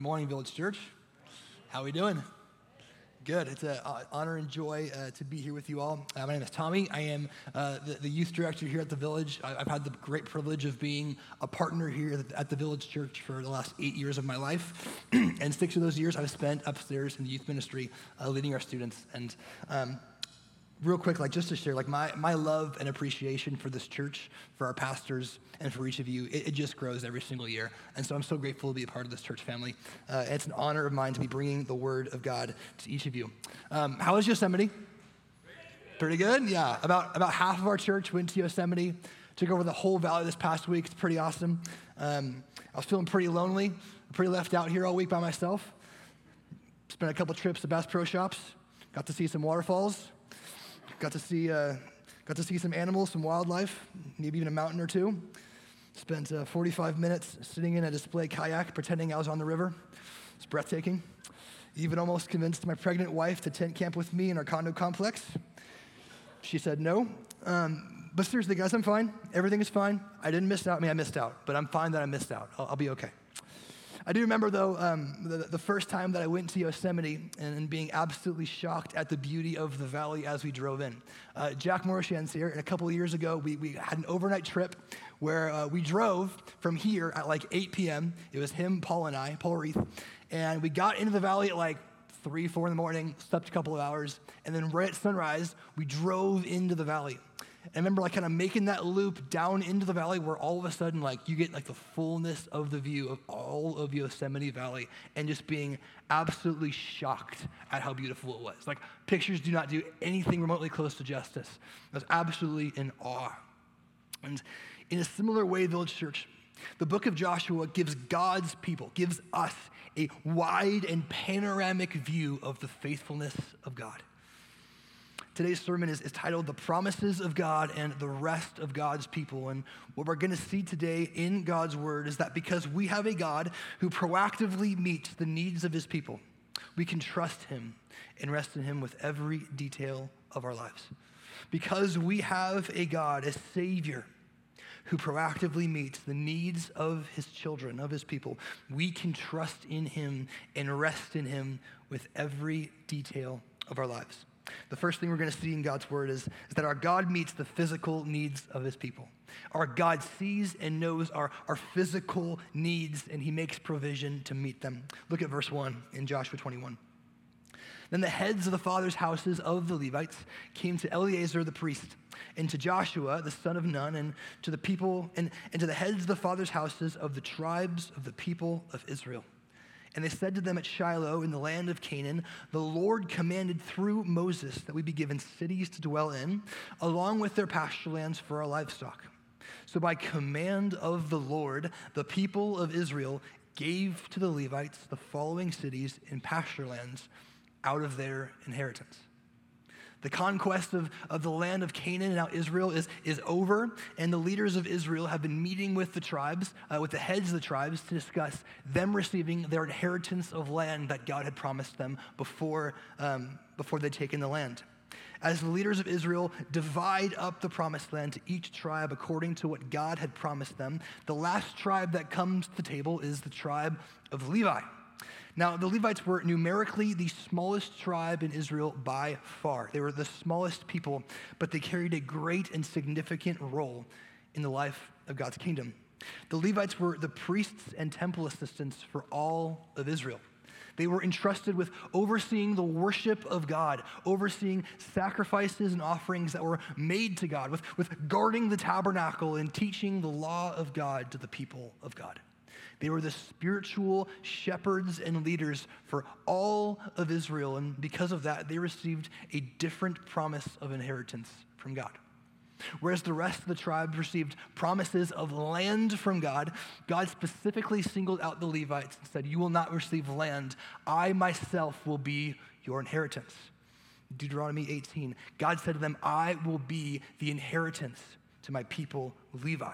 Morning, Village Church. How we doing? Good. It's an honor and joy to be here with you all. My name is Tommy. I am the youth director here at the Village. I've had the great privilege of being a partner here at the Village Church for the last 8 years of my life. And 6 of those years I've spent upstairs in the youth ministry leading our students. And real quick, just to share, my love and appreciation for this church, for our pastors, and for each of you, it just grows every single year. And so I'm so grateful to be a part of this church family. It's an honor of mine to be bringing the word of God to each of you. How was Yosemite? Pretty good? Yeah. About half of our church went to Yosemite, took over the whole valley this past week. It's pretty awesome. I was feeling pretty lonely, pretty left out here all week by myself. Spent a couple trips to Bass Pro Shops, got to see some waterfalls. Got to see some animals, some wildlife, maybe even a mountain or two. Spent 45 minutes sitting in a display kayak, pretending I was on the river. It's breathtaking. Even almost convinced my pregnant wife to tent camp with me in our condo complex. She said no. But seriously, guys, I'm fine. Everything is fine. I didn't miss out. I missed out, but I'm fine that I missed out. I'll be okay. I do remember, though, the first time that I went to Yosemite and being absolutely shocked at the beauty of the valley as we drove in. Jack Morshan's here, and a couple of years ago, we had an overnight trip where we drove from here at 8 p.m. It was him, Paul, and I, Paul Reith, and we got into the valley at 3, 4 in the morning, slept a couple of hours, and then right at sunrise, we drove into the valley. And I remember kind of making that loop down into the valley where all of a sudden you get the fullness of the view of all of Yosemite Valley and just being absolutely shocked at how beautiful it was. Pictures do not do anything remotely close to justice. I was absolutely in awe. And in a similar way, Village Church, the book of Joshua gives God's people, gives us a wide and panoramic view of the faithfulness of God. Today's sermon is titled The Promises of God and the Rest of God's People. And what we're going to see today in God's word is that because we have a God who proactively meets the needs of his people, we can trust him and rest in him with every detail of our lives. Because we have a God, a Savior, who proactively meets the needs of his children, of his people, we can trust in him and rest in him with every detail of our lives. The first thing we're going to see in God's word is that our God meets the physical needs of his people. Our God sees and knows our physical needs, and he makes provision to meet them. Look at verse 1 in Joshua 21. Then the heads of the fathers' houses of the Levites came to Eleazar the priest, and to Joshua the son of Nun, and to the people, and to the heads of the fathers' houses of the tribes of the people of Israel. And they said to them at Shiloh in the land of Canaan, the Lord commanded through Moses that we be given cities to dwell in, along with their pasture lands for our livestock. So by command of the Lord, the people of Israel gave to the Levites the following cities and pasture lands out of their inheritance. The conquest of the land of Canaan and now Israel is over, and the leaders of Israel have been meeting with the tribes, with the heads of the tribes, to discuss them receiving their inheritance of land that God had promised them before they'd taken the land. As the leaders of Israel divide up the promised land to each tribe according to what God had promised them, the last tribe that comes to the table is the tribe of Levi. Now, the Levites were numerically the smallest tribe in Israel by far. They were the smallest people, but they carried a great and significant role in the life of God's kingdom. The Levites were the priests and temple assistants for all of Israel. They were entrusted with overseeing the worship of God, overseeing sacrifices and offerings that were made to God, with guarding the tabernacle and teaching the law of God to the people of God. They were the spiritual shepherds and leaders for all of Israel, and because of that, they received a different promise of inheritance from God. Whereas the rest of the tribes received promises of land from God, God specifically singled out the Levites and said, "You will not receive land. I myself will be your inheritance." Deuteronomy 18, God said to them, "I will be the inheritance to my people Levi."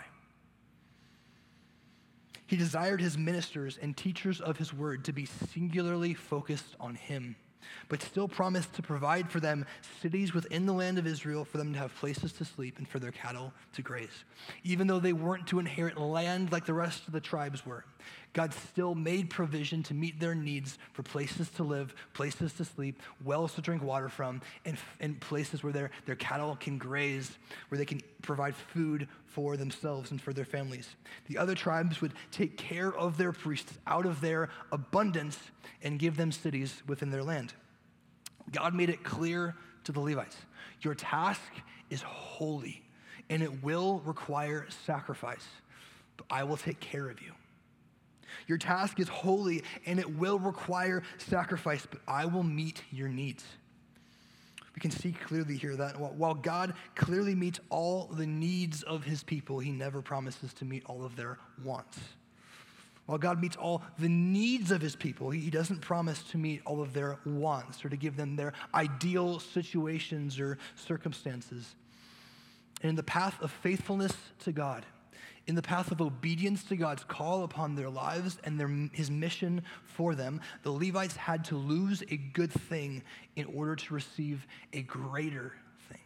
He desired his ministers and teachers of his word to be singularly focused on him, but still promised to provide for them cities within the land of Israel for them to have places to sleep and for their cattle to graze. Even though they weren't to inherit land like the rest of the tribes were, God still made provision to meet their needs for places to live, places to sleep, wells to drink water from, and places where their cattle can graze, where they can provide food for themselves and for their families. The other tribes would take care of their priests out of their abundance and give them cities within their land. God made it clear to the Levites, your task is holy, and it will require sacrifice, but I will take care of you. Your task is holy, and it will require sacrifice, but I will meet your needs. We can see clearly here that while God clearly meets all the needs of his people, he never promises to meet all of their wants. While God meets all the needs of his people, he doesn't promise to meet all of their wants or to give them their ideal situations or circumstances. And in the path of faithfulness to God, in the path of obedience to God's call upon their lives and his mission for them, the Levites had to lose a good thing in order to receive a greater thing.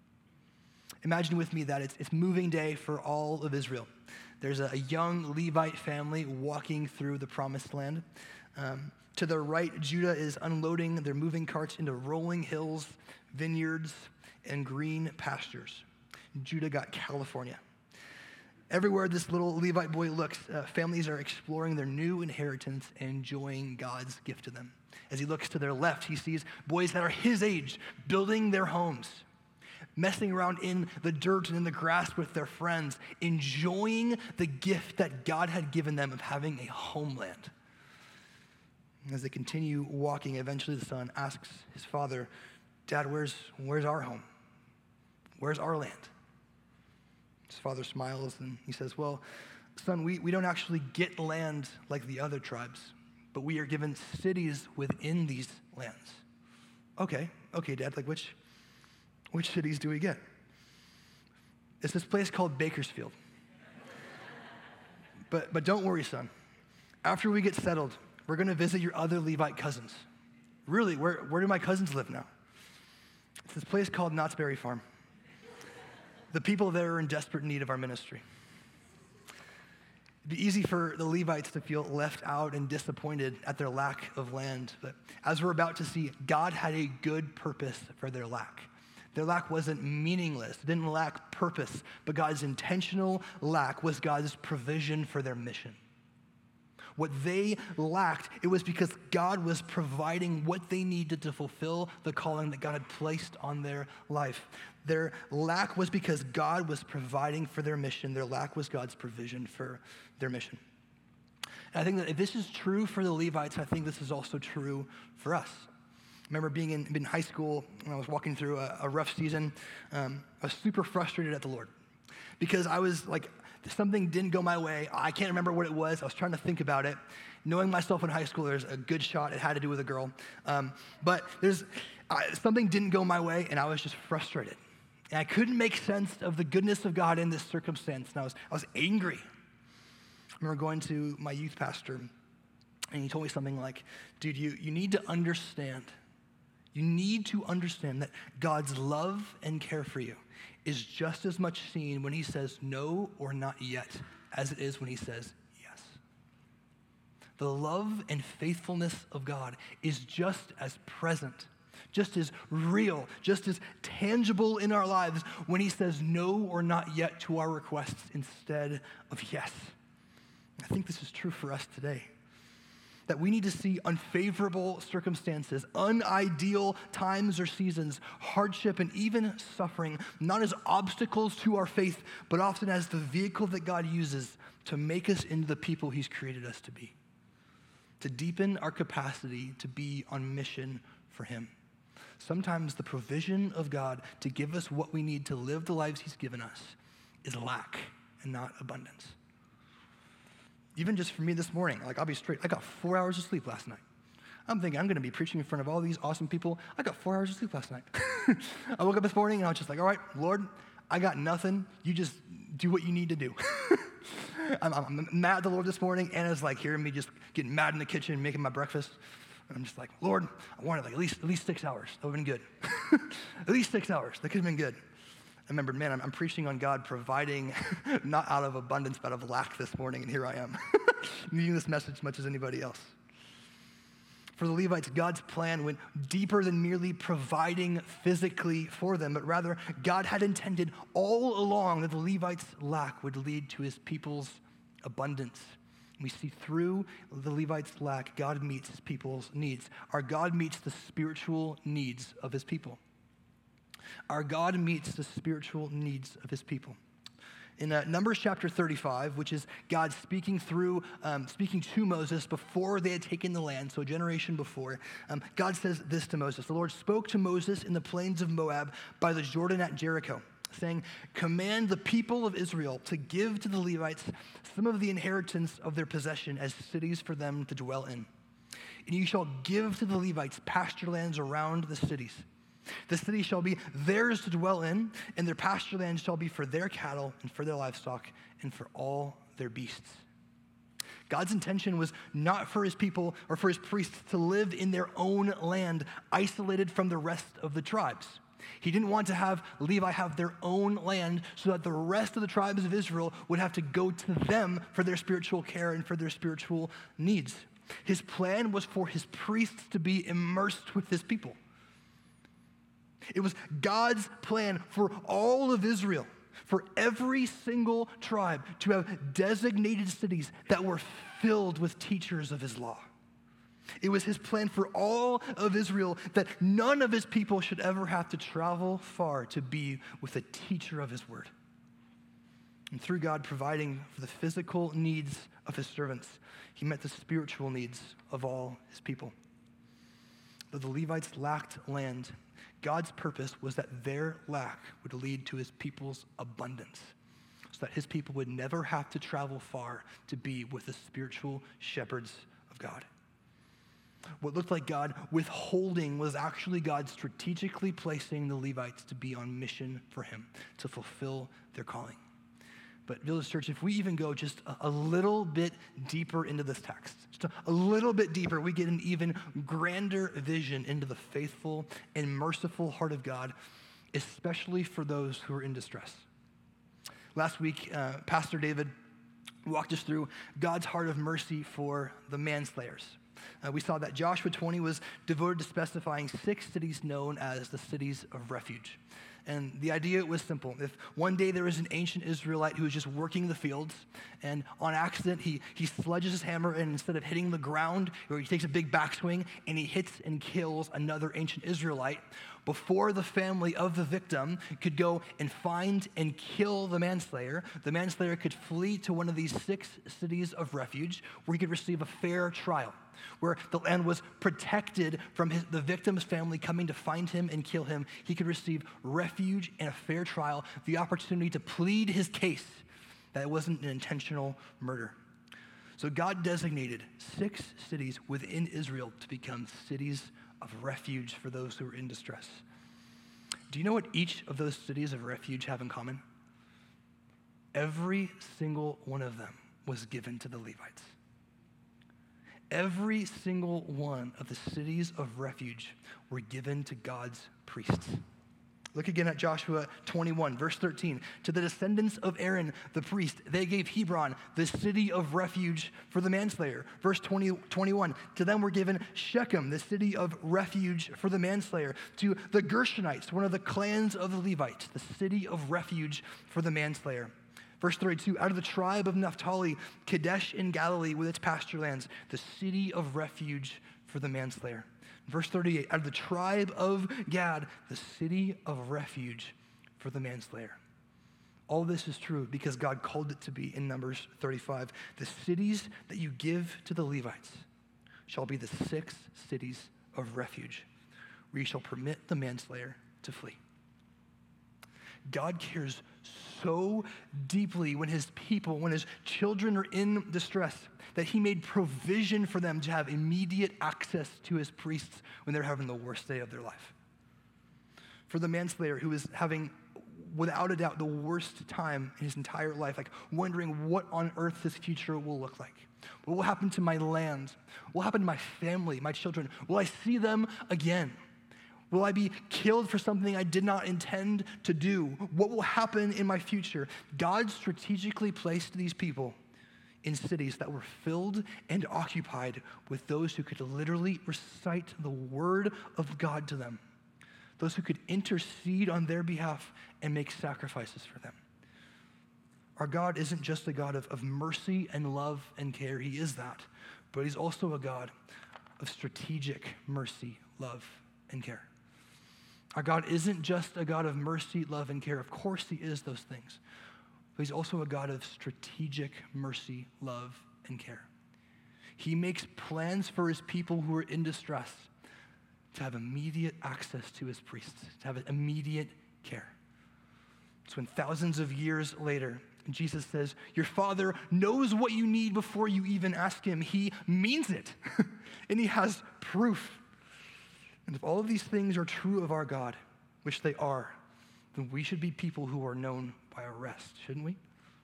Imagine with me that it's moving day for all of Israel. There's a young Levite family walking through the promised land. To their right, Judah is unloading their moving carts into rolling hills, vineyards, and green pastures. Judah got California. Everywhere this little Levite boy looks, families are exploring their new inheritance and enjoying God's gift to them. As he looks to their left, he sees boys that are his age building their homes, messing around in the dirt and in the grass with their friends, enjoying the gift that God had given them of having a homeland. As they continue walking, eventually the son asks his father, Dad, where's our home? Where's our land? His father smiles and he says, well, son, we don't actually get land like the other tribes, but we are given cities within these lands. Okay, Dad, like which cities do we get? It's this place called Bakersfield. But don't worry, son. After we get settled, we're going to visit your other Levite cousins. Really, where do my cousins live now? It's this place called Knott's Berry Farm. The people there are in desperate need of our ministry. It'd be easy for the Levites to feel left out and disappointed at their lack of land. But as we're about to see, God had a good purpose for their lack. Their lack wasn't meaningless. It didn't lack purpose. But God's intentional lack was God's provision for their mission. What they lacked, it was because God was providing what they needed to fulfill the calling that God had placed on their life. Their lack was because God was providing for their mission. Their lack was God's provision for their mission. And I think that if this is true for the Levites, I think this is also true for us. I remember being in high school when I was walking through a rough season. I was super frustrated at the Lord because I was like, something didn't go my way. I can't remember what it was. I was trying to think about it. Knowing myself in high school, there's a good shot it had to do with a girl. But something didn't go my way, and I was just frustrated. And I couldn't make sense of the goodness of God in this circumstance, and I was angry. I remember going to my youth pastor, and he told me something like, dude, you need to understand. You need to understand that God's love and care for you is just as much seen when he says no or not yet as it is when he says yes. The love and faithfulness of God is just as present, just as real, just as tangible in our lives when he says no or not yet to our requests instead of yes. I think this is true for us today. That we need to see unfavorable circumstances, unideal times or seasons, hardship and even suffering, not as obstacles to our faith, but often as the vehicle that God uses to make us into the people he's created us to be, to deepen our capacity to be on mission for him. Sometimes the provision of God to give us what we need to live the lives he's given us is lack and not abundance. Even just for me this morning, like I'll be straight, I got 4 hours of sleep last night. I'm thinking I'm gonna be preaching in front of all these awesome people. I got 4 hours of sleep last night. I woke up this morning and I was just like, all right, Lord, I got nothing. You just do what you need to do. I'm mad at the Lord this morning. Anna's like hearing me just getting mad in the kitchen, making my breakfast. And I'm just like, Lord, I wanted like at least 6 hours. That would have been good. At least 6 hours. That could have been good. I remembered, man, I'm preaching on God providing not out of abundance, but out of lack this morning, and here I am, needing this message as much as anybody else. For the Levites, God's plan went deeper than merely providing physically for them, but rather God had intended all along that the Levites' lack would lead to his people's abundance. We see through the Levites' lack, God meets his people's needs. Our God meets the spiritual needs of his people. Our God meets the spiritual needs of his people. In Numbers chapter 35, which is God speaking to Moses before they had taken the land, so a generation before, God says this to Moses. The Lord spoke to Moses in the plains of Moab by the Jordan at Jericho, saying, command the people of Israel to give to the Levites some of the inheritance of their possession as cities for them to dwell in. And you shall give to the Levites pasture lands around the cities. The city shall be theirs to dwell in, and their pasture land shall be for their cattle and for their livestock and for all their beasts. God's intention was not for his people or for his priests to live in their own land, isolated from the rest of the tribes. He didn't want to have Levi have their own land so that the rest of the tribes of Israel would have to go to them for their spiritual care and for their spiritual needs. His plan was for his priests to be immersed with his people. It was God's plan for all of Israel, for every single tribe, to have designated cities that were filled with teachers of his law. It was his plan for all of Israel that none of his people should ever have to travel far to be with a teacher of his word. And through God providing for the physical needs of his servants, he met the spiritual needs of all his people. Though the Levites lacked land, God's purpose was that their lack would lead to his people's abundance, so that his people would never have to travel far to be with the spiritual shepherds of God. What looked like God withholding was actually God strategically placing the Levites to be on mission for him, to fulfill their calling. But Village Church, if we even go just a little bit deeper into this text, just a little bit deeper, we get an even grander vision into the faithful and merciful heart of God, especially for those who are in distress. Last week, Pastor David walked us through God's heart of mercy for the manslayers. We saw that Joshua 20 was devoted to specifying 6 cities known as the cities of refuge. And the idea was simple. If one day there was an ancient Israelite who was just working the fields, and on accident he sludges his hammer, and instead of hitting the ground, or he takes a big backswing, and he hits and kills another ancient Israelite, before the family of the victim could go and find and kill the manslayer could flee to one of these 6 cities of refuge where he could receive a fair trial, where the land was protected from the victim's family coming to find him and kill him. He could receive refuge and a fair trial, the opportunity to plead his case that it wasn't an intentional murder. So God designated 6 cities within Israel to become cities of refuge for those who are in distress. Do you know what each of those cities of refuge have in common? Every single one of them was given to the Levites. Every single one of the cities of refuge were given to God's priests. Look again at Joshua 21, verse 13. To the descendants of Aaron, the priest, they gave Hebron, the city of refuge for the manslayer. Verse 21, to them were given Shechem, the city of refuge for the manslayer. To the Gershonites, one of the clans of the Levites, the city of refuge for the manslayer. Verse 32, out of the tribe of Naphtali, Kadesh in Galilee with its pasture lands, the city of refuge for the manslayer. Verse 38, out of the tribe of Gad, the city of refuge for the manslayer. All this is true because God called it to be in Numbers 35. The cities that you give to the Levites shall be the 6 cities of refuge, where you shall permit the manslayer to flee. God cares so deeply when his people, when his children are in distress, that he made provision for them to have immediate access to his priests when they're having the worst day of their life. For the manslayer who is having, without a doubt, the worst time in his entire life, like wondering what on earth his future will look like. What will happen to my land? What will happen to my family, my children? Will I see them again? Will I be killed for something I did not intend to do? What will happen in my future? God strategically placed these people in cities that were filled and occupied with those who could literally recite the word of God to them, those who could intercede on their behalf and make sacrifices for them. Our God isn't just a God of mercy and love and care. He is that, but he's also a God of strategic mercy, love, and care. Our God isn't just a God of mercy, love, and care. Of course he is those things. But he's also a God of strategic mercy, love, and care. He makes plans for his people who are in distress to have immediate access to his priests, to have immediate care. It's when thousands of years later, Jesus says, your Father knows what you need before you even ask him. He means it, and he has proof. And if all of these things are true of our God, which they are, then we should be people who are known by our rest, shouldn't we?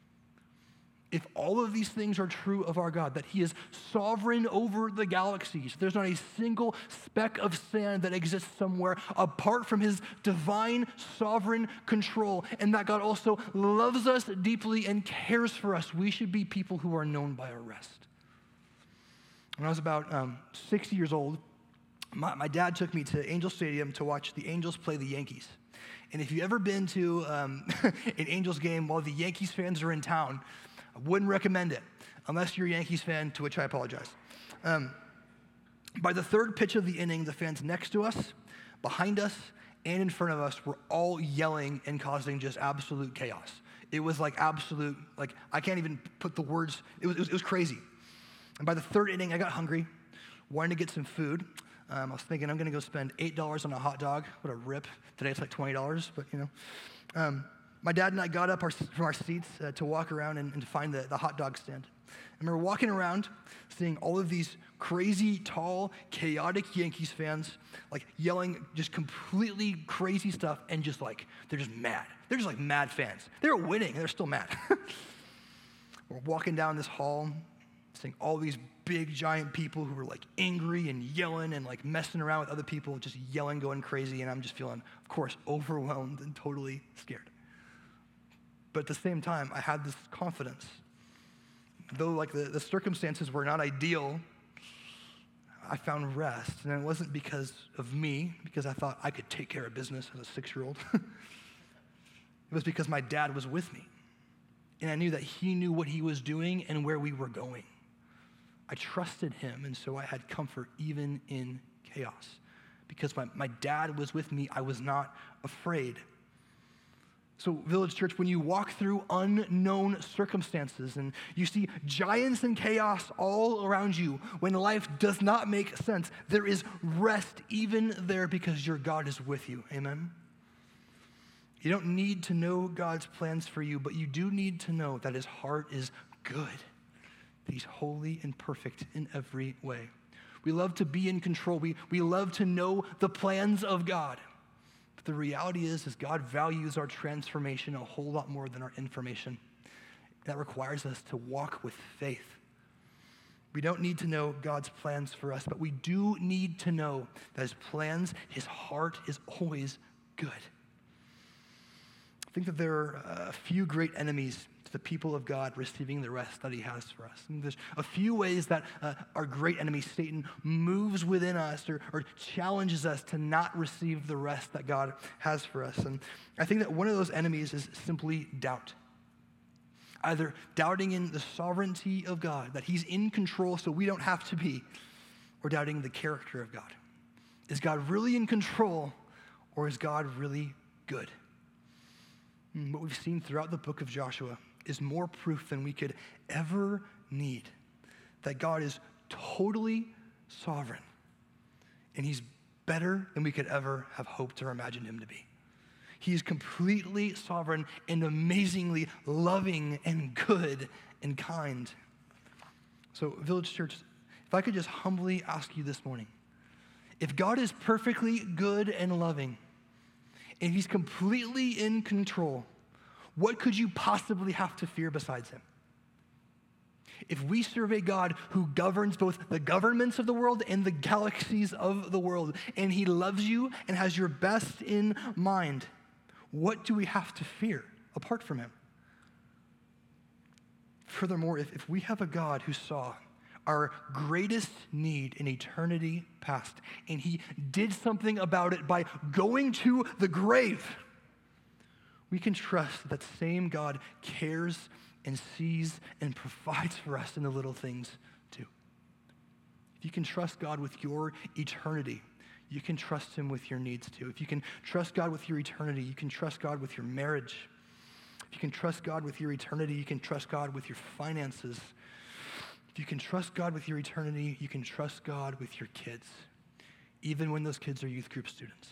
If all of these things are true of our God, that he is sovereign over the galaxies, there's not a single speck of sand that exists somewhere apart from his divine sovereign control, and that God also loves us deeply and cares for us, we should be people who are known by our rest. When I was about 6 years old, my dad took me to Angel Stadium to watch the Angels play the Yankees. And if you've ever been to an Angels game while the Yankees fans are in town, I wouldn't recommend it, unless you're a Yankees fan, to which I apologize. By the third pitch of the inning, the fans next to us, behind us, and in front of us were all yelling and causing just absolute chaos. It was like absolute, like I can't even put the words, it was crazy. And by the third inning, I got hungry, wanted to get some food. I was thinking I'm going to go spend $8 on a hot dog. What a rip. Today it's like $20, but you know. My dad and I got up from our seats to walk around and to find the hot dog stand. I remember walking around, seeing all of these crazy, tall, chaotic Yankees fans, like yelling just completely crazy stuff, and just like, they're just mad. They're just like mad fans. They're winning, they're still mad. We're walking down this hall, seeing all these big, giant people who were like angry and yelling and like messing around with other people, just yelling, going crazy, and I'm just feeling, of course, overwhelmed and totally scared. But at the same time, I had this confidence. Though like the circumstances were not ideal, I found rest. And it wasn't because of me, because I thought I could take care of business as a 6-year-old. It was because my dad was with me. And I knew that he knew what he was doing and where we were going. I trusted him, and so I had comfort even in chaos. Because my dad was with me, I was not afraid. So, Village Church, when you walk through unknown circumstances and you see giants and chaos all around you, when life does not make sense, there is rest even there because your God is with you. Amen? You don't need to know God's plans for you, but you do need to know that his heart is good, that he's holy and perfect in every way. We love to be in control. We love to know the plans of God. The reality is God values our transformation a whole lot more than our information. That requires us to walk with faith. We don't need to know God's plans for us, but we do need to know that his plans, his heart is always good. I think that there are a few great enemies to the people of God receiving the rest that he has for us. And there's a few ways that our great enemy, Satan, moves within us or challenges us to not receive the rest that God has for us. And I think that one of those enemies is simply doubt. Either doubting in the sovereignty of God, that he's in control so we don't have to be, or doubting the character of God. Is God really in control, or is God really good? What we've seen throughout the book of Joshua is more proof than we could ever need that God is totally sovereign, and he's better than we could ever have hoped or imagined him to be. He is completely sovereign and amazingly loving and good and kind. So, Village Church, if I could just humbly ask you this morning, if God is perfectly good and loving, and he's completely in control, what could you possibly have to fear besides him? if we serve a God who governs both the governments of the world and the galaxies of the world, and he loves you and has your best in mind, what do we have to fear apart from him? Furthermore, if we have a God who saw our greatest need in eternity past, and he did something about it by going to the grave, we can trust that same God cares and sees and provides for us in the little things too. If you can trust God with your eternity, you can trust him with your needs too. If you can trust God with your eternity, you can trust God with your marriage. If you can trust God with your eternity, you can trust God with your finances. If you can trust God with your eternity, you can trust God with your kids, even when those kids are youth group students.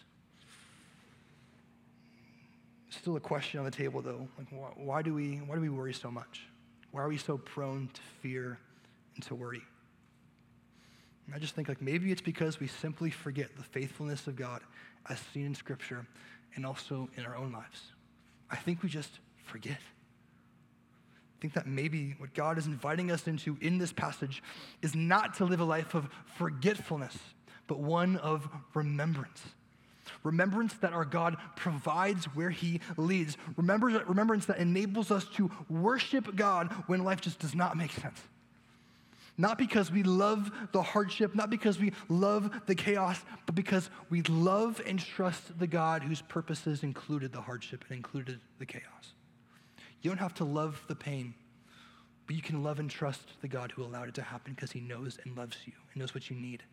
Still a question on the table, though. Like, why do we worry so much? Why are we so prone to fear and to worry? And I just think maybe it's because we simply forget the faithfulness of God as seen in Scripture and also in our own lives. I think we just forget. I think that maybe what God is inviting us into in this passage is not to live a life of forgetfulness, but one of remembrance. Remembrance that our God provides where he leads. Remembrance that enables us to worship God when life just does not make sense. Not because we love the hardship, not because we love the chaos, but because we love and trust the God whose purposes included the hardship and included the chaos. You don't have to love the pain, but you can love and trust the God who allowed it to happen because he knows and loves you and knows what you need.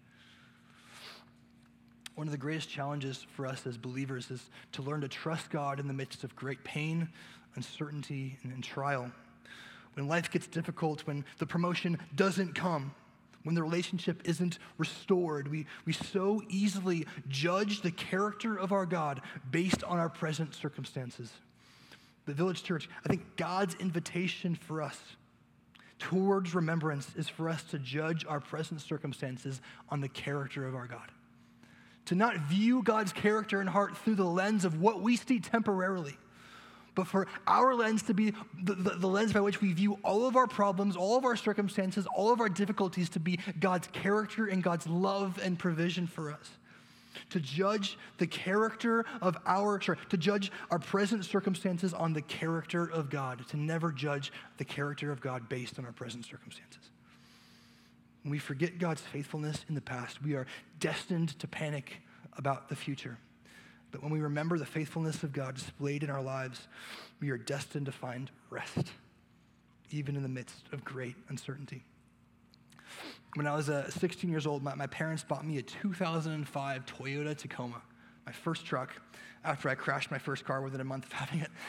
One of the greatest challenges for us as believers is to learn to trust God in the midst of great pain, uncertainty, and trial. When life gets difficult, when the promotion doesn't come, when the relationship isn't restored, we so easily judge the character of our God based on our present circumstances. The Village Church, I think God's invitation for us towards remembrance is for us to judge our present circumstances on the character of our God. To not view God's character and heart through the lens of what we see temporarily, but for our lens to be the lens by which we view all of our problems, all of our circumstances, all of our difficulties to be God's character and God's love and provision for us. To judge the character of to judge our present circumstances on the character of God, to never judge the character of God based on our present circumstances. When we forget God's faithfulness in the past, we are destined to panic about the future. But when we remember the faithfulness of God displayed in our lives, we are destined to find rest, even in the midst of great uncertainty. When I was 16 years old, my parents bought me a 2005 Toyota Tacoma, my first truck, after I crashed my first car within a month of having it.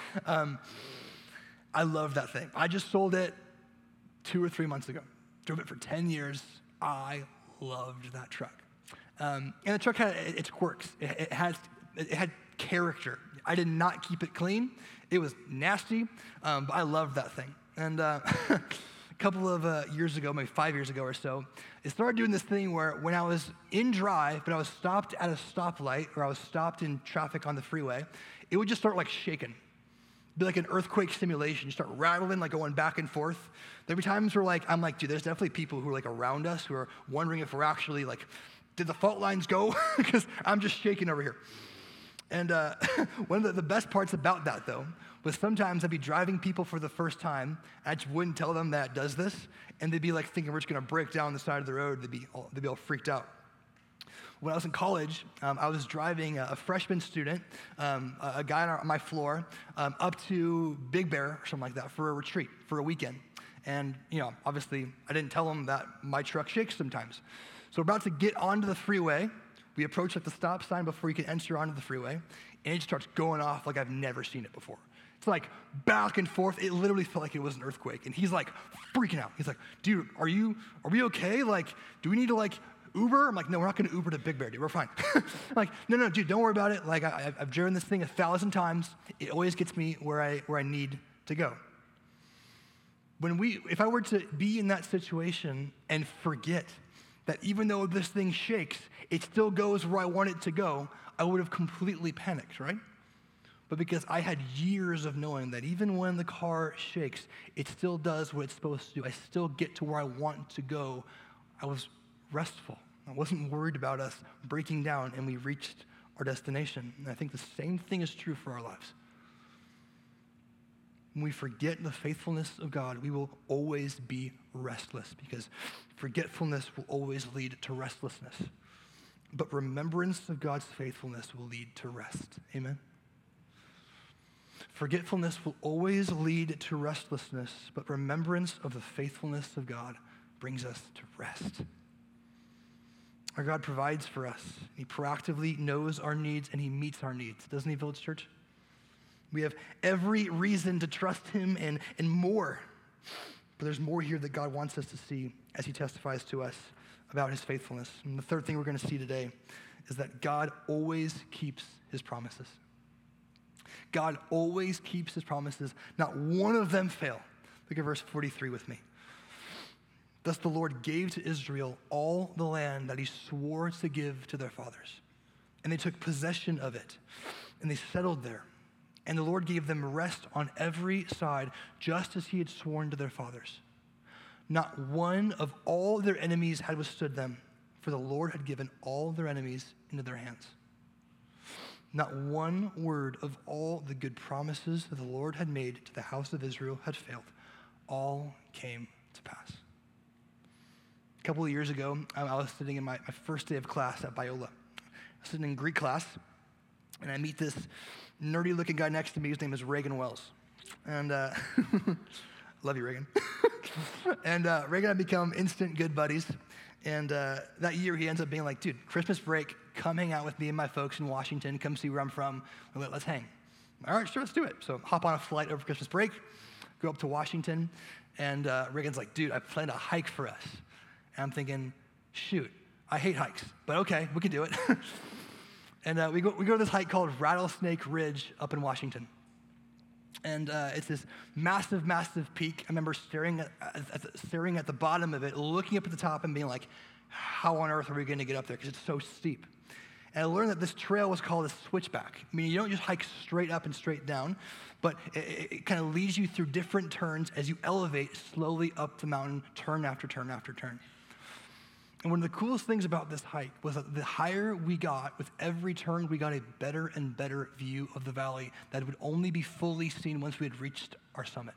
I loved that thing. I just sold it 2 or 3 months ago. Drove it for 10 years. I loved that truck. And the truck had its quirks. It had character. I did not keep it clean. It was nasty, but I loved that thing. And a couple of years ago, maybe 5 years ago or so, it started doing this thing where when I was in drive, but I was stopped at a stoplight, or I was stopped in traffic on the freeway, it would just start shaking. It'd be like an earthquake simulation. You start rattling, going back and forth. There'd be times where I'm dude, there's definitely people who are around us who are wondering if we're actually did the fault lines go? Because I'm just shaking over here. And one of the best parts about that, though, was sometimes I'd be driving people for the first time, and I just wouldn't tell them that it does this, and they'd be thinking we're just going to break down the side of the road. They'd be all freaked out. When I was in college, I was driving a freshman student, a guy on my floor, up to Big Bear or something like that for a retreat, for a weekend. And, obviously, I didn't tell him that my truck shakes sometimes. So we're about to get onto the freeway. We approach the stop sign before you can enter onto the freeway, and it just starts going off like I've never seen it before. It's back and forth. It literally felt like it was an earthquake, and he's freaking out. He's like, dude, are we okay? Do we need to Uber? I'm like, no, we're not gonna Uber to Big Bear, dude, we're fine. No, dude, don't worry about it. I've driven this thing 1,000 times. It always gets me where I need to go. If I were to be in that situation and forget that even though this thing shakes, it still goes where I want it to go, I would have completely panicked, right? but because I had years of knowing that even when the car shakes, it still does what it's supposed to do. I still get to where I want to go. I was restful. I wasn't worried about us breaking down, and we reached our destination. And I think the same thing is true for our lives. When we forget the faithfulness of God, we will always be restless, because forgetfulness will always lead to restlessness. But remembrance of God's faithfulness will lead to rest. Amen? Forgetfulness will always lead to restlessness, but remembrance of the faithfulness of God brings us to rest. Our God provides for us. He proactively knows our needs, and he meets our needs. Doesn't he, Village Church? We have every reason to trust him and more. But there's more here that God wants us to see as he testifies to us about his faithfulness. And the third thing we're going to see today is that God always keeps his promises. God always keeps his promises. Not one of them fail. Look at verse 43 with me. Thus the Lord gave to Israel all the land that he swore to give to their fathers. And they took possession of it, and they settled there. And the Lord gave them rest on every side, just as he had sworn to their fathers. Not one of all their enemies had withstood them, for the Lord had given all their enemies into their hands. Not one word of all the good promises that the Lord had made to the house of Israel had failed. All came to pass. A couple of years ago, I was sitting in my first day of class at Biola. I was sitting in Greek class, and I meet this nerdy-looking guy next to me. His name is Reagan Wells. And love you, Reagan. And Reagan and I become instant good buddies. And that year, he ends up being like, dude, Christmas break, come hang out with me and my folks in Washington. Come see where I'm from. Let's hang. All right, sure, let's do it. So hop on a flight over Christmas break, go up to Washington. And Reagan's like, dude, I planned a hike for us. And I'm thinking, shoot, I hate hikes. But okay, we can do it. And we go to this hike called Rattlesnake Ridge up in Washington. And it's this massive, massive peak. I remember staring at the bottom of it, looking up at the top and being like, how on earth are we going to get up there? Because it's so steep. And I learned that this trail was called a switchback. I mean, you don't just hike straight up and straight down, but it kind of leads you through different turns as you elevate slowly up the mountain, turn after turn after turn. And one of the coolest things about this hike was that the higher we got, with every turn, we got a better and better view of the valley that would only be fully seen once we had reached our summit.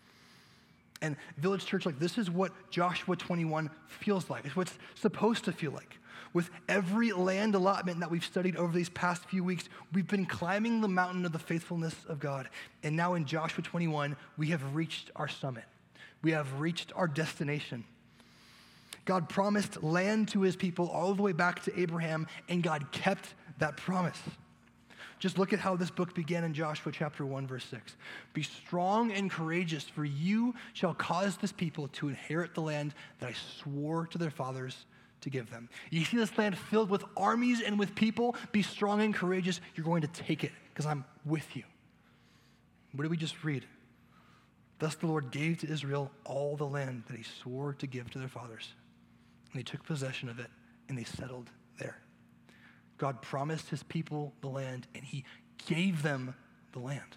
And Village Church, like, this is what Joshua 21 feels like. It's what it's supposed to feel like. With every land allotment that we've studied over these past few weeks, we've been climbing the mountain of the faithfulness of God. And now in Joshua 21, we have reached our summit. We have reached our destination. God promised land to his people all the way back to Abraham, and God kept that promise. Just look at how this book began in Joshua chapter 1, verse 6. Be strong and courageous, for you shall cause this people to inherit the land that I swore to their fathers to give them. You see this land filled with armies and with people. Be strong and courageous. You're going to take it because I'm with you. What did we just read? Thus the Lord gave to Israel all the land that he swore to give to their fathers. And they took possession of it, and they settled there. God promised his people the land, and he gave them the land.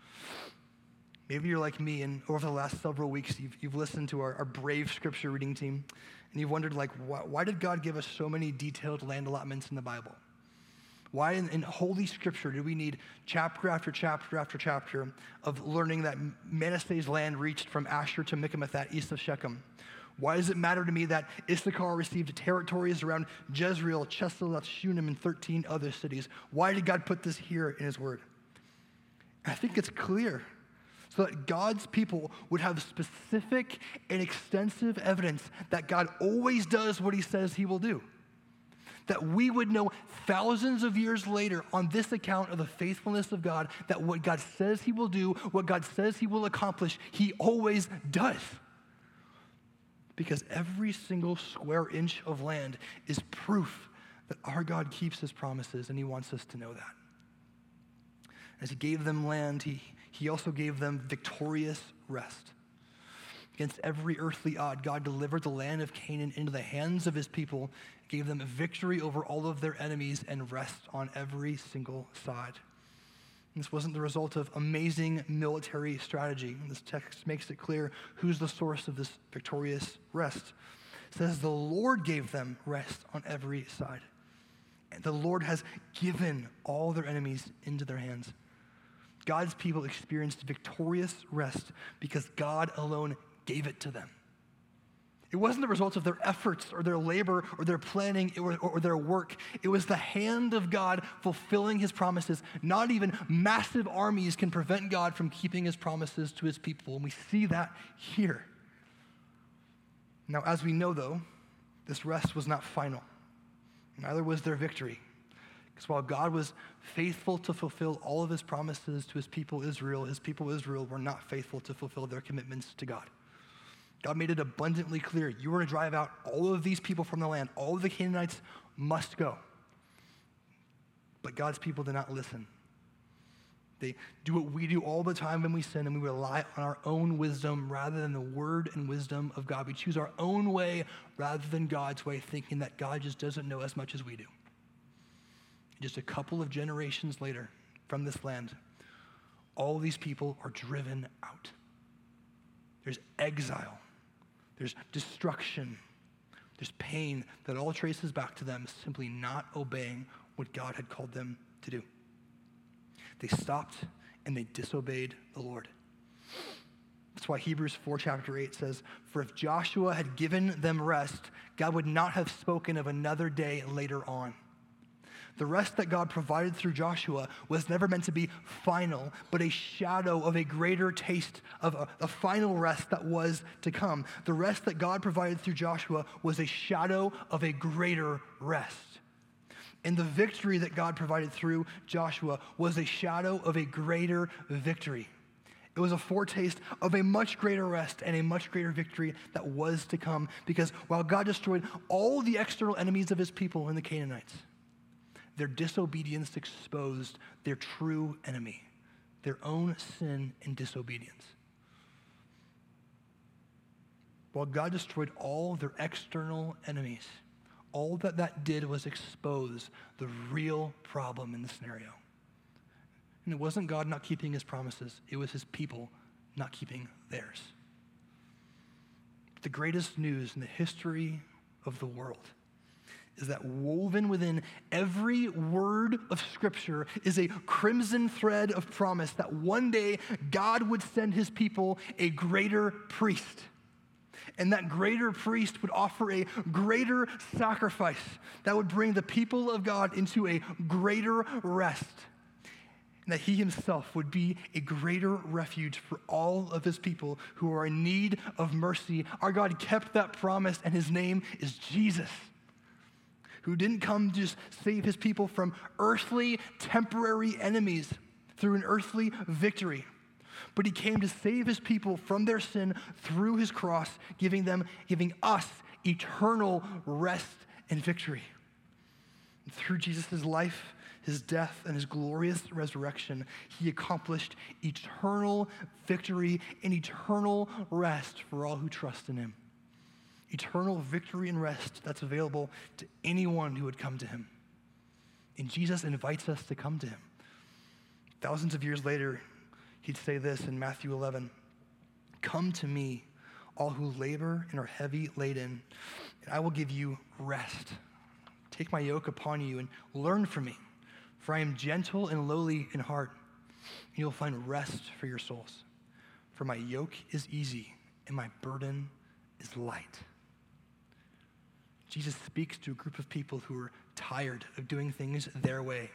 Maybe you're like me, and over the last several weeks, you've listened to our brave scripture reading team, and you've wondered, like, why did God give us so many detailed land allotments in the Bible? Why in Holy Scripture do we need chapter after chapter after chapter of learning that Manasseh's land reached from Asher to Michmethath east of Shechem? Why does it matter to me that Issachar received territories around Jezreel, Chesaleth, Shunem, and 13 other cities? Why did God put this here in his word? I think it's clear so that God's people would have specific and extensive evidence that God always does what he says he will do. That we would know thousands of years later on this account of the faithfulness of God, that what God says he will do, what God says he will accomplish, he always does. Because every single square inch of land is proof that our God keeps his promises, and he wants us to know that. As he gave them land, he also gave them victorious rest. Against every earthly odd, God delivered the land of Canaan into the hands of his people, gave them victory over all of their enemies, and rest on every single side. This wasn't the result of amazing military strategy. And this text makes it clear who's the source of this victorious rest. It says the Lord gave them rest on every side. And the Lord has given all their enemies into their hands. God's people experienced victorious rest because God alone gave it to them. It wasn't the result of their efforts or their labor or their planning or their work. It was the hand of God fulfilling his promises. Not even massive armies can prevent God from keeping his promises to his people. And we see that here. Now, as we know, though, this rest was not final. Neither was their victory. Because while God was faithful to fulfill all of his promises to his people Israel were not faithful to fulfill their commitments to God. God made it abundantly clear, you are to drive out all of these people from the land. All of the Canaanites must go. But God's people did not listen. They do what we do all the time when we sin, and we rely on our own wisdom rather than the word and wisdom of God. We choose our own way rather than God's way, thinking that God just doesn't know as much as we do. Just a couple of generations later from this land, all these people are driven out. There's exile. There's destruction. There's pain that all traces back to them simply not obeying what God had called them to do. They stopped and they disobeyed the Lord. That's why Hebrews 4 chapter 8 says, for if Joshua had given them rest, God would not have spoken of another day later on. The rest that God provided through Joshua was never meant to be final, but a shadow of a greater taste of a final rest that was to come. The rest that God provided through Joshua was a shadow of a greater rest. And the victory that God provided through Joshua was a shadow of a greater victory. It was a foretaste of a much greater rest and a much greater victory that was to come, because while God destroyed all the external enemies of his people in the Canaanites, their disobedience exposed their true enemy, their own sin and disobedience. While God destroyed all their external enemies, all that did was expose the real problem in the scenario. And it wasn't God not keeping his promises. It was his people not keeping theirs. The greatest news in the history of the world is that woven within every word of Scripture is a crimson thread of promise that one day God would send his people a greater priest. And that greater priest would offer a greater sacrifice that would bring the people of God into a greater rest. And that he himself would be a greater refuge for all of his people who are in need of mercy. Our God kept that promise, and his name is Jesus, who didn't come to just save his people from earthly, temporary enemies through an earthly victory, but he came to save his people from their sin through his cross, giving us eternal rest and victory. And through Jesus' life, his death, and his glorious resurrection, he accomplished eternal victory and eternal rest for all who trust in him. Eternal victory and rest that's available to anyone who would come to him. And Jesus invites us to come to him. Thousands of years later, he'd say this in Matthew 11, "Come to me, all who labor and are heavy laden, and I will give you rest. Take my yoke upon you and learn from me, for I am gentle and lowly in heart, and you'll find rest for your souls. For my yoke is easy and my burden is light." Jesus speaks to a group of people who are tired of doing things their way.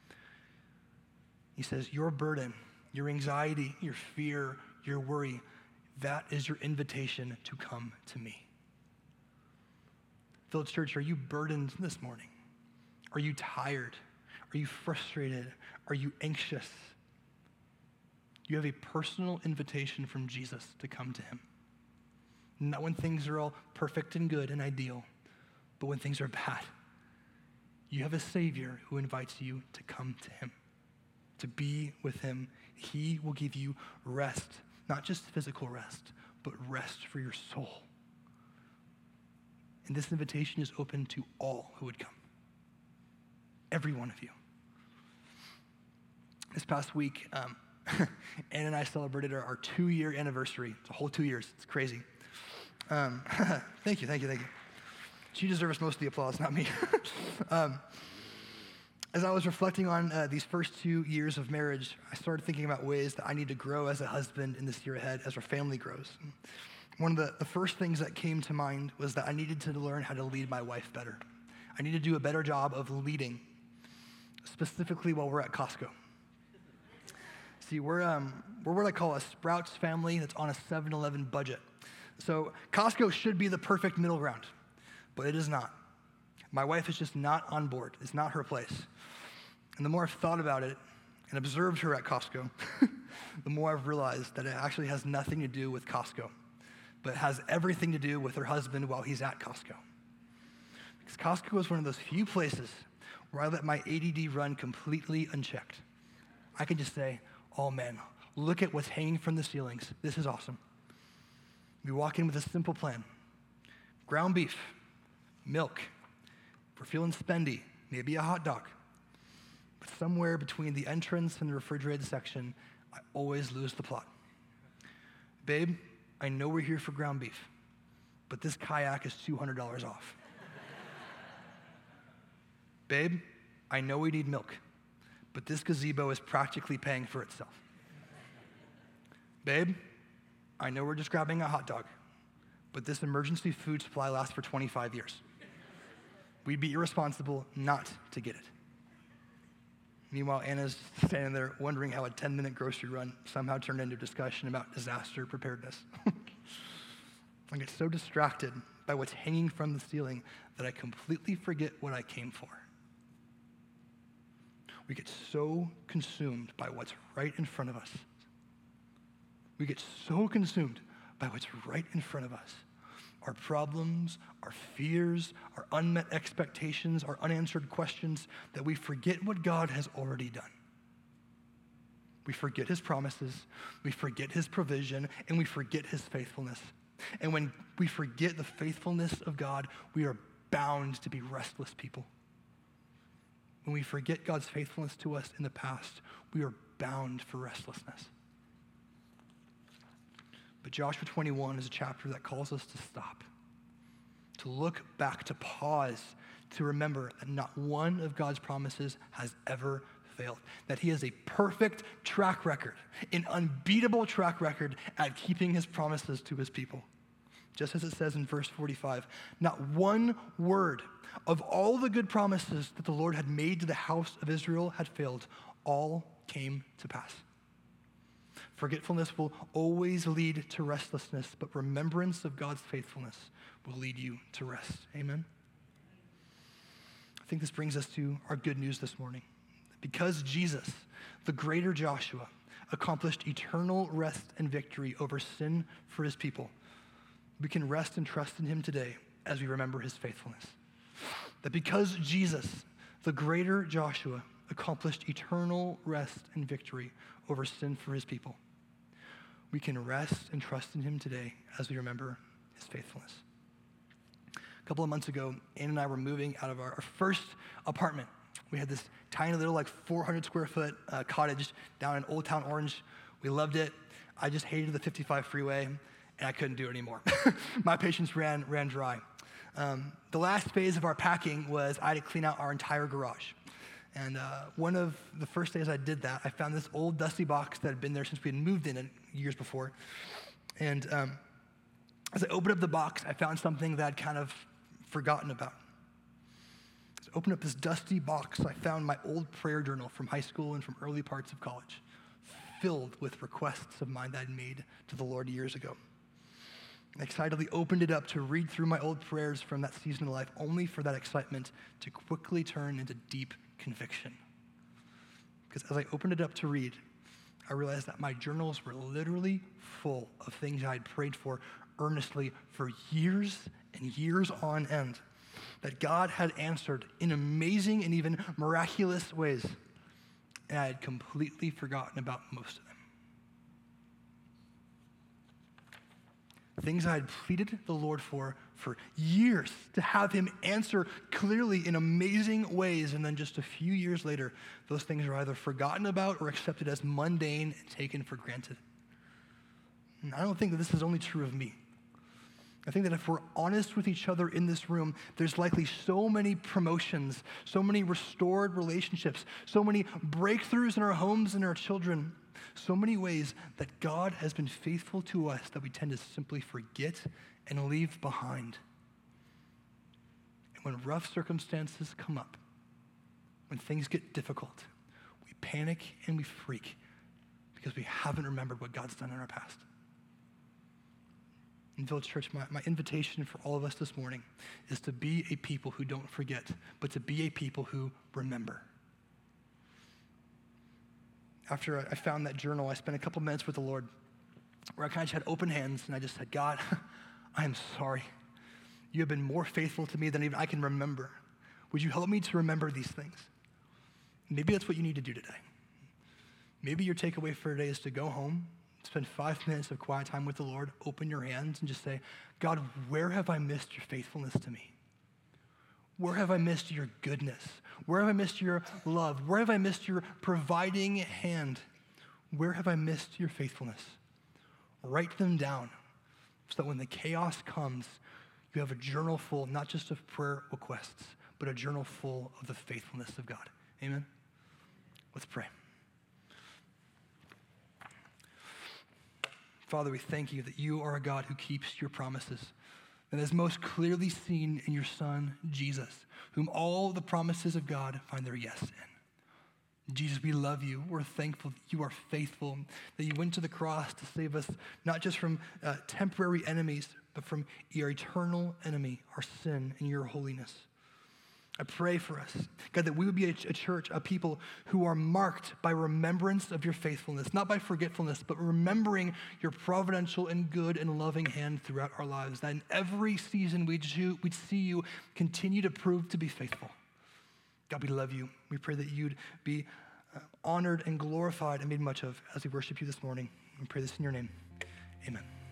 He says, your burden, your anxiety, your fear, your worry, that is your invitation to come to me. Village Church, are you burdened this morning? Are you tired? Are you frustrated? Are you anxious? You have a personal invitation from Jesus to come to him. Not when things are all perfect and good and ideal, but when things are bad. You have a Savior who invites you to come to him, to be with him. He will give you rest, not just physical rest, but rest for your soul. And this invitation is open to all who would come. Every one of you. This past week, Ann and I celebrated our 2-year anniversary. It's a whole 2 years. It's crazy. Thank you. She deserves most of the applause, not me. As I was reflecting on these first 2 years of marriage, I started thinking about ways that I need to grow as a husband in this year ahead as our family grows. One of the first things that came to mind was that I needed to learn how to lead my wife better. I need to do a better job of leading, specifically while we're at Costco. See, we're what I call a Sprouts family that's on a 7-Eleven budget. So Costco should be the perfect middle ground, but it is not. My wife is just not on board. It's not her place. And the more I've thought about it and observed her at Costco, the more I've realized that it actually has nothing to do with Costco, but it has everything to do with her husband while he's at Costco. Because Costco is one of those few places where I let my ADD run completely unchecked. I can just say, oh man, look at what's hanging from the ceilings. This is awesome. We walk in with a simple plan. Ground beef, milk. If we're feeling spendy, maybe a hot dog. But somewhere between the entrance and the refrigerated section, I always lose the plot. Babe, I know we're here for ground beef, but this kayak is $200 off. Babe, I know we need milk, but this gazebo is practically paying for itself. Babe, I know we're just grabbing a hot dog, but this emergency food supply lasts for 25 years. We'd be irresponsible not to get it. Meanwhile, Anna's standing there wondering how a 10-minute grocery run somehow turned into a discussion about disaster preparedness. I get so distracted by what's hanging from the ceiling that I completely forget what I came for. We get so consumed by what's right in front of us. We get so consumed by what's right in front of us. Our problems, our fears, our unmet expectations, our unanswered questions, that we forget what God has already done. We forget his promises, we forget his provision, and we forget his faithfulness. And when we forget the faithfulness of God, we are bound to be restless people. When we forget God's faithfulness to us in the past, we are bound for restlessness. But Joshua 21 is a chapter that calls us to stop, to look back, to pause, to remember that not one of God's promises has ever failed, that he has a perfect track record, an unbeatable track record at keeping his promises to his people. Just as it says in verse 45, not one word of all the good promises that the Lord had made to the house of Israel had failed. All came to pass. Forgetfulness will always lead to restlessness, but remembrance of God's faithfulness will lead you to rest. Amen? I think this brings us to our good news this morning. Because Jesus, the greater Joshua, accomplished eternal rest and victory over sin for his people, we can rest and trust in him today as we remember his faithfulness. That because Jesus, the greater Joshua, accomplished eternal rest and victory over sin for his people, we can rest and trust in him today as we remember his faithfulness. A couple of months ago, Ann and I were moving out of our first apartment. We had this tiny little 400 square foot cottage down in Old Town Orange. We loved it. I just hated the 55 freeway, and I couldn't do it anymore. My patience ran dry. The last phase of our packing was I had to clean out our entire garage. And one of the first days I did that, I found this old dusty box that had been there since we had moved in it years before. And as I opened up the box, I found something that I'd kind of forgotten about. As I opened up this dusty box, I found my old prayer journal from high school and from early parts of college, filled with requests of mine that I'd made to the Lord years ago. I excitedly opened it up to read through my old prayers from that season of life, only for that excitement to quickly turn into deep conviction. Because as I opened it up to read, I realized that my journals were literally full of things I had prayed for earnestly for years and years on end, that God had answered in amazing and even miraculous ways, and I had completely forgotten about most of them. Things I had pleaded the Lord for for years, to have him answer clearly in amazing ways, and then just a few years later, those things are either forgotten about or accepted as mundane and taken for granted. And I don't think that this is only true of me. I think that if we're honest with each other in this room, there's likely so many promotions, so many restored relationships, so many breakthroughs in our homes and our children, so many ways that God has been faithful to us that we tend to simply forget and leave behind. And when rough circumstances come up, when things get difficult, we panic and we freak because we haven't remembered what God's done in our past. In Village Church, my invitation for all of us this morning is to be a people who don't forget, but to be a people who remember. After I found that journal, I spent a couple minutes with the Lord where I kind of just had open hands, and I just said, God, I am sorry. You have been more faithful to me than even I can remember. Would you help me to remember these things? Maybe that's what you need to do today. Maybe your takeaway for today is to go home, spend 5 minutes of quiet time with the Lord, open your hands, and just say, God, where have I missed your faithfulness to me? Where have I missed your goodness? Where have I missed your love? Where have I missed your providing hand? Where have I missed your faithfulness? Write them down so that when the chaos comes, you have a journal full, not just of prayer requests, but a journal full of the faithfulness of God. Amen? Let's pray. Father, we thank you that you are a God who keeps your promises, and is most clearly seen in your Son, Jesus, whom all the promises of God find their yes in. Jesus, we love you. We're thankful that you are faithful, that you went to the cross to save us, not just from temporary enemies, but from your eternal enemy, our sin and your holiness. I pray for us, God, that we would be a church, a people who are marked by remembrance of your faithfulness, not by forgetfulness, but remembering your providential and good and loving hand throughout our lives, that in every season we'd see you continue to prove to be faithful. God, we love you. We pray that you'd be honored and glorified and made much of as we worship you this morning. We pray this in your name. Amen.